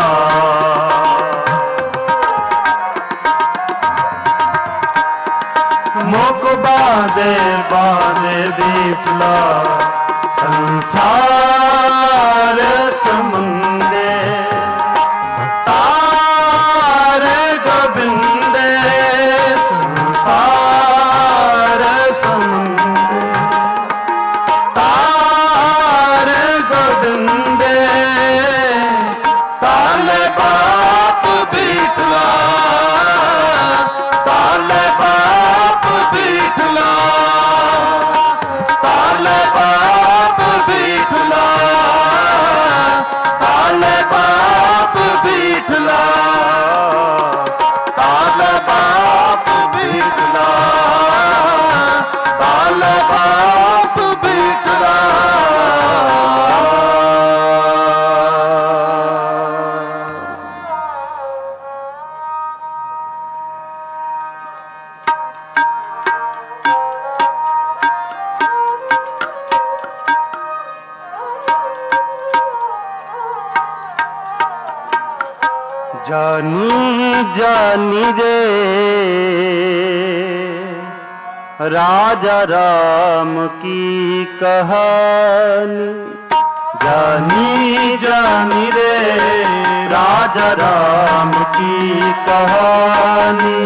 मुख बाधे बाधे बिठला संसार समुंदे तार गोबिंदे संसार समुंदे तार गोबिंदे ताले बाप बिठला ताले बाप बिठला ताले बाप बिठला जानी जानी रे राजा राम की कहानी, जानी जानी रे राजा राम की कहानी।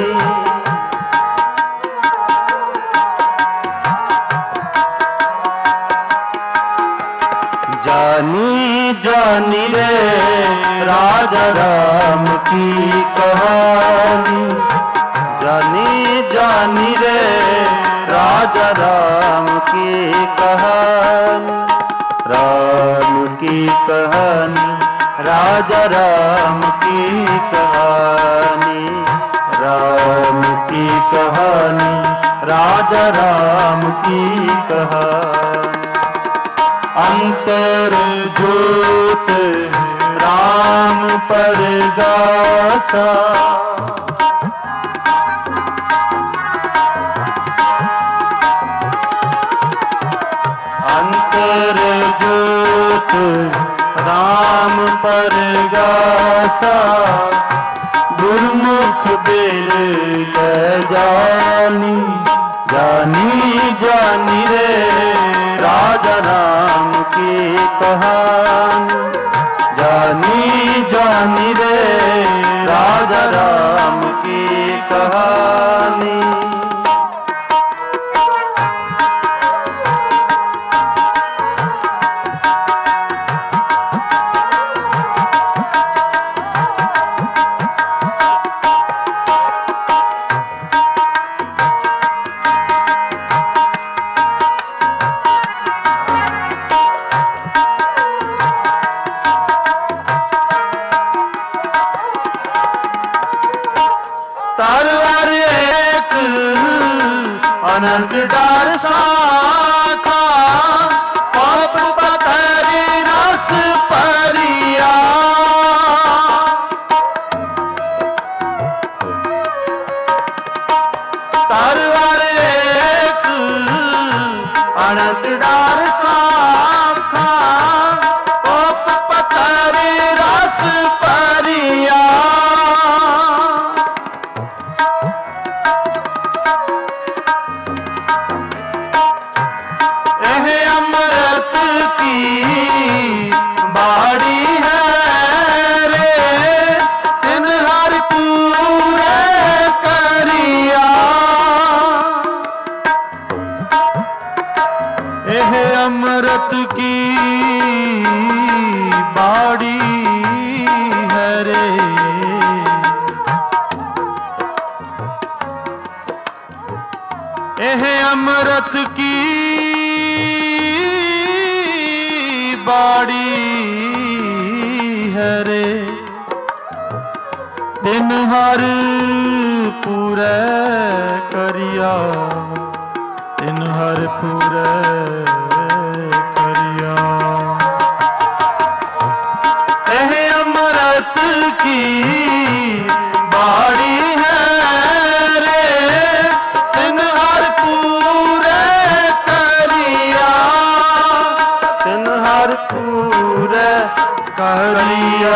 जानी जानी रे राजा राम की कहानी, जानी जानी रे राजा राम की कहानी। राम की कहानी राजा राम की कहानी, राम की कहानी राजा राम की कहानी। अंतर ज्योत राम परगासा, अंतर ज्योत राम परगासा। गुरमुख बेल जानी, जानी जानी रे राजा राम की कहानी, जानी जानी रे राजा राम की कहानी। तरवार एक अनंत डार शाखा, पाप पथरी रस परिया। तरवार एक अनंत डार शाखा, पाप पथरी रस परिया। अमृत की बाड़ी है रे, तिन हर पूरे करिया। एह अमृत की बाड़ी है रे, एह अमृत की बाड़ी है रे। दिन हर पूरे करिया, दिन हर पूरे करिया। एह अमृत की बाड़ी है रे, दिन हर पूरे करिया, दिन हर पूरे करिया,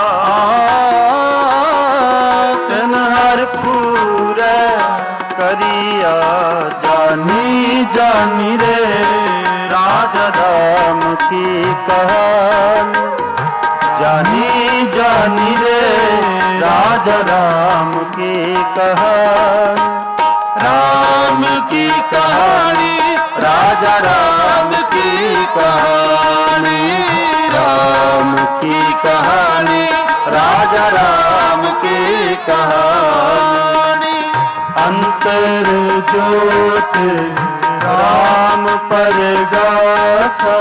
दिन हर पूरे करिया। जानी जानी रे राजा राम की कहानी, जानी जानी रे राजा राम की कहानी। राम की कहानी राजा राम की कहानी, राम की कहानी राजा राम की कहानी। अंतर ज्योत राम परगासा,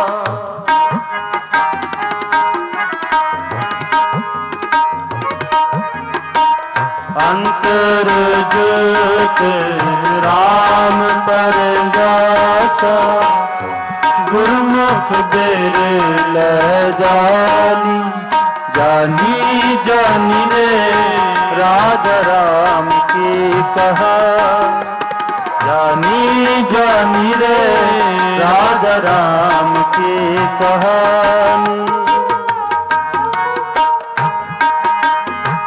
अंतर ज्योत राम परगासा। गुरमुख बेल जानी, जानी जानी रे राजा राम की कहानी, जानी जानी रे राजा राम की कहानी।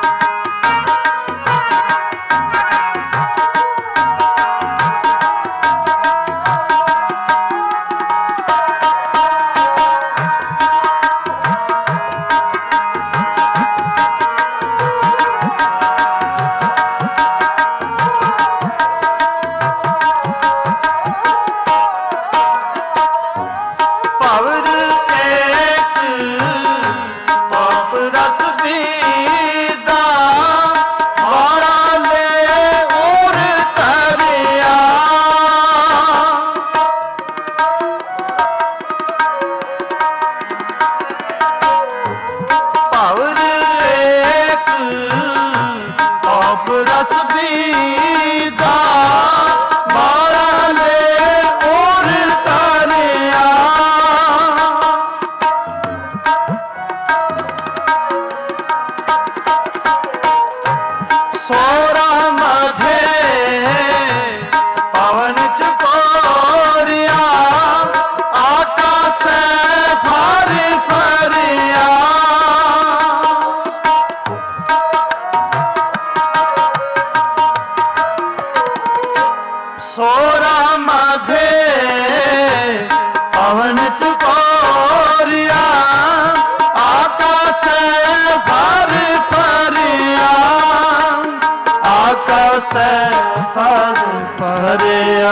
दीदा बारले और तारिया सोरा मधे पवन चकोरिया आकाश फर फरिया सोरा मधे पवन चकोरिया आकाश फर फरिया आकाश फर फरिया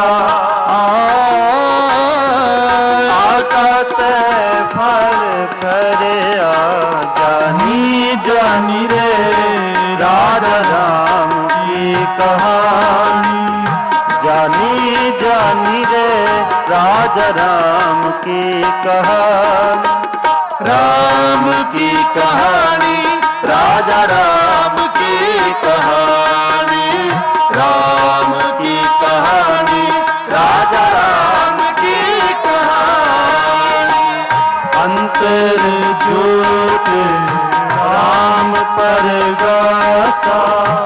आकाश फर फरिया जानी जानी रे राजा राम की कहानी जानी जानी रे राजा राम की कहानी राम की कहानी राजा राम की कहानी राम की कहानी राजा राम की कहानी अंतर ज्योत राम परगासा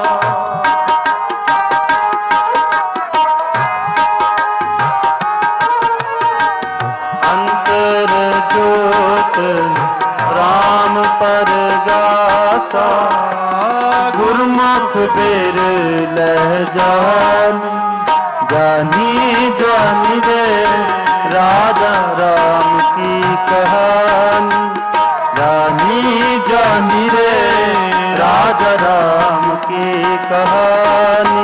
अंतर ज्योत राम परगासा गुरमुख बेर लह जानी जानी जानी रे राजा राम की कहानी जानी जानी रे राजा राम की कहानी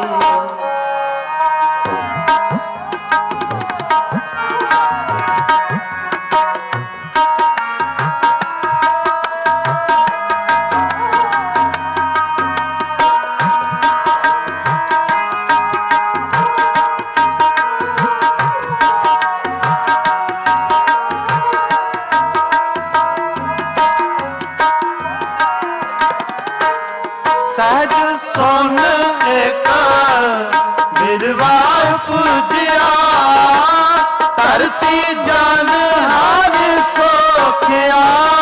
सहज सोन एक बिरवार पूजिया धरती जान हार सोखिया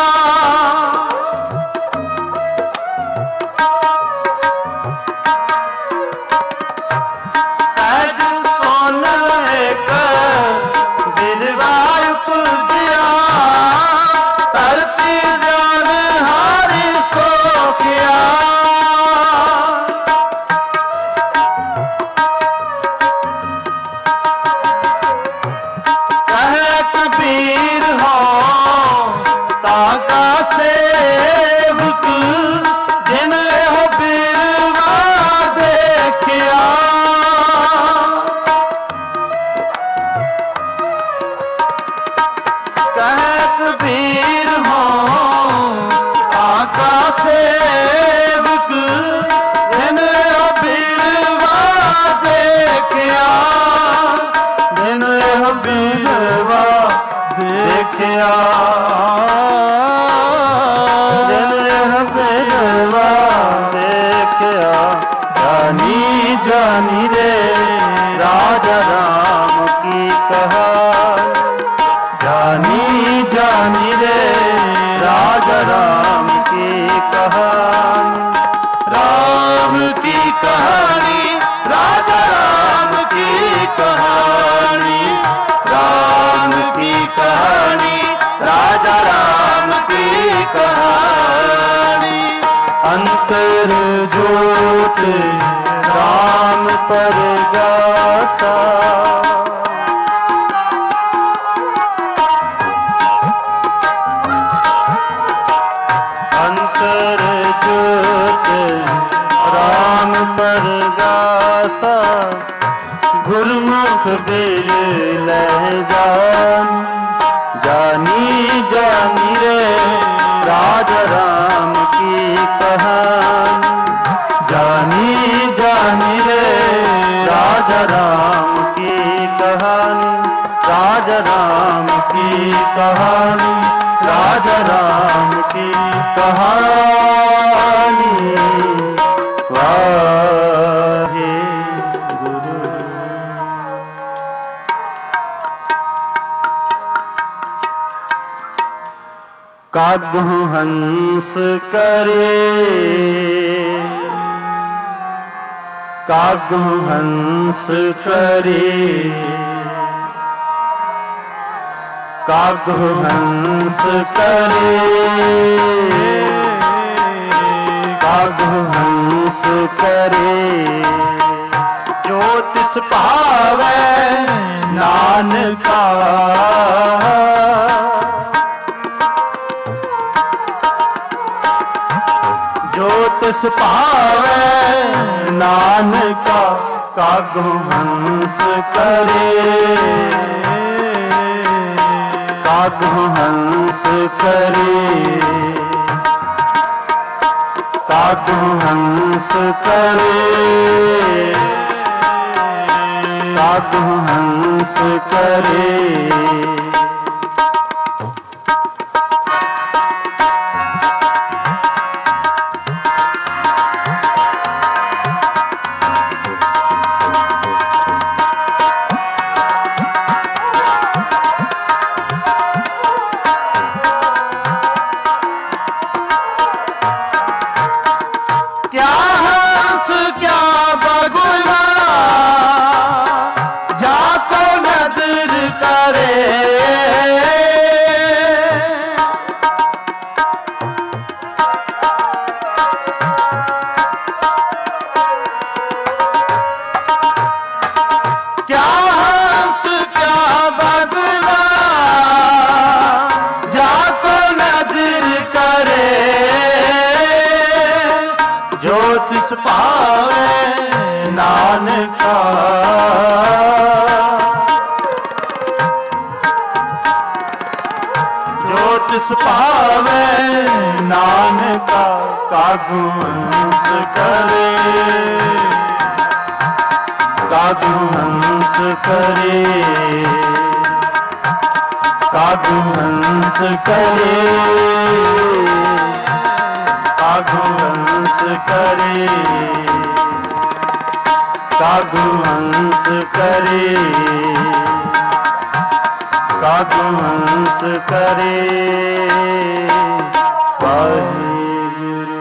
सहज सोन एक बिरवार पूजिया धरती जान हार सोखिया कबीर हो ताका सेवक जिन हो बिरवा देखिया कह कबीर हो ताका सेवक जिन हो बिरवा देखिया जिन हो बिरवा देखिया जिन बिरवा देखिया जानी जानी रे राजा राम की कहानी जानी जानी रे राजा राम की कहानी राम की कहानी राजा राम की कहानी राम की कहानी राजा राम की कहानी अंतर ज्योत राम परगासा अंतर ज्योत राम परगासा गुरमुख बिर लह जानी जानी रे राजा राम की कहानी जानी जानी रे राजा राम की कहानी राजा राम की कहानी राजा राम की कहानी वाह। कागहु हंस करे, कागहु हंस करे, कागहु हंस करे, कागहु हंस करे। जो तिस भावै नानका, जो तिस भावै नानका, कागहु हंस करे, कागहु हंस करे, कागहु हंस करे, कागहु हंस करे। क्या हंस क्या बगुला, जाको नदर करे, क्या हंस क्या बगुला, जाको नदर करे। जो तिस भावै नानका, जो तिस भावै नानका, कागहु हंस करे, कागहु हंस करे, कागहु हंस करे, कागहु हंस करे, कागहु हंस करे, कागहु हंस करे। वाहिगुरू।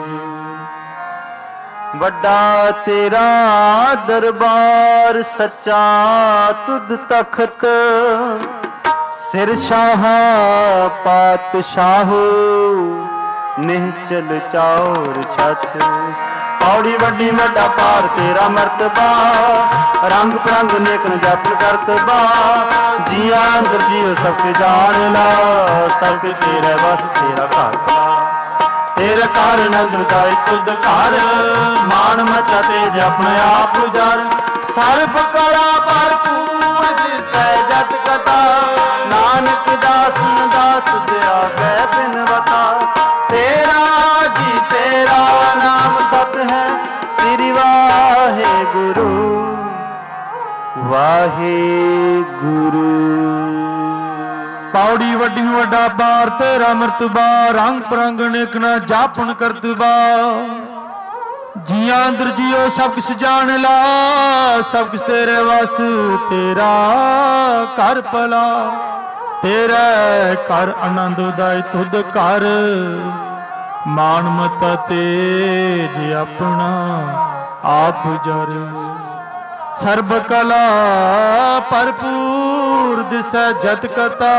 वड्डा तेरा दरबार सच्चा तुध तखत, सिर शाह पातशाहो, निहचल चौर छत। पौड़ी वड्डी वड्डा पार तेरा मर्तबा, रंग परंग नेक न जापन करतबा। जिया अंदर जियो सबके जान ला, सबके तेरे बस तेरा घर पा। तेरे कारण अंदर दाई तुद घर, मान मचा तेज अपने आप उजार। सर्व कला भरपूर दिसै जत कथा, नानक दासन दात दया कै बिनवता। तेरा जी तेरा नाम सत है, श्री वाहे गुरु वाहे गुरु। पौड़ी वड्डी वड्डा पार तेरा मर्तबा, रंग परंग नेक न जापन करतबा। जिया अंदर जियो सब किस जान ला, सब किस तेरे वस तेरा कर भला। तेरे कर आनंद उदाय तुद कर, मान मता तेज अपना आप जर। सर्ब कला भरपूर दिसै जत कथा,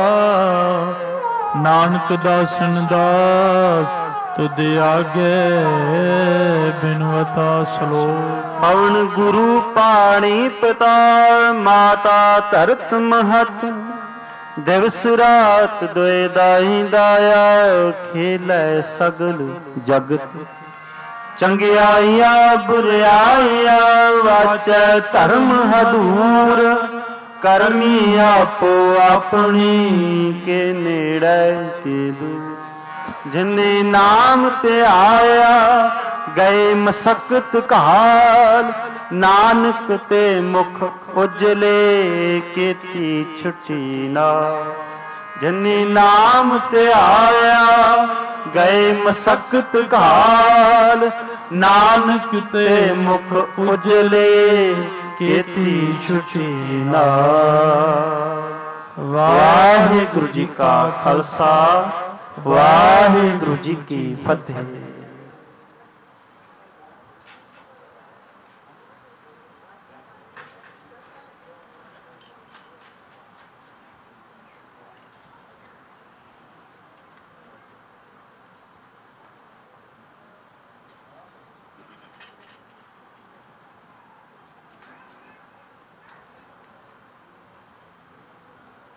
नानक दासन दास तुद आगे बिनवता। श्लोक। पवन गुरु पाणी पिता, माता धरत महत। दिवस रात दोए दाई दाया, खेलै सगल जगत। चंगियाइया बुराइया, वाचै धर्म हदूर। करमी आपो अपनी, के नेड़े के दूर। जिने नाम ते आया, गए मसकत काल। नानक ते मुख उजले, केती छुटी ना। जिने नाम ते आया, गए मसकत काल। नानक ते मुख उजले, केती छुटी नाल। वाहिगुरू जी का खालसा, वाहिगुरु जी की फतेह।